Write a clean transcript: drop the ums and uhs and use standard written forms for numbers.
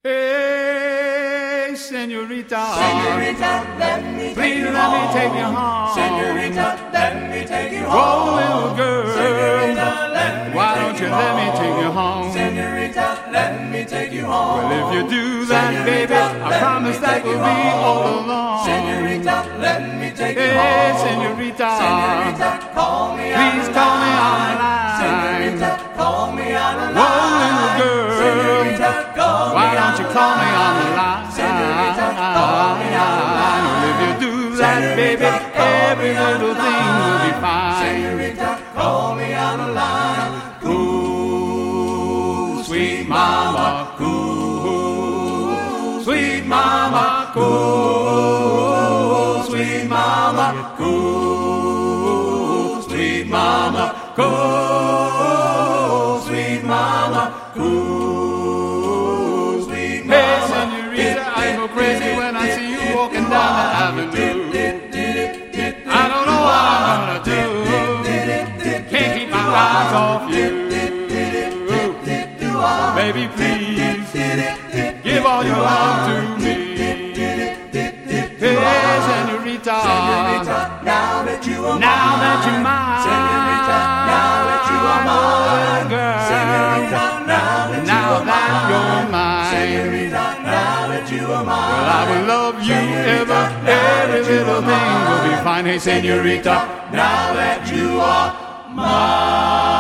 Hey, senorita, Senorita, let me take please you let me home. take you home. Senorita, let me take you Oh, home. little girl, Senorita, let me why take don't you let me take you home? Senorita, let me take you home. Well, if you do that, baby, I promise that we'll be all alone. Senorita, let me take you Hey, home. senorita, Senorita, call me on please the call me line. on the line. Senorita, call me on the Whoa, line. little girl, Senorita, call why me don't on you the call me line. on the line? Senorita, call me on the line. Well, if you do that, baby, every little thing will be fine. Senorita, call me on the line. Cool, sweet mama, cool, sweet mama, cool, sweet mama, cool, sweet mama, cool, sweet mama, cool, sweet mama. Hey, senorita, I go crazy when I see you walking down the avenue. I don't know what I'm gonna do. Can't keep my eyes off you. Baby, please give all your love to me. Hey, senorita, Now that you are now that you're mine, Senorita, now that you are mine. girl, Senorita, now that now that you're mine. Senorita, now that you are mine. Well, I will love you ever, every little thing will be fine. Hey, senorita, Now that you are mine.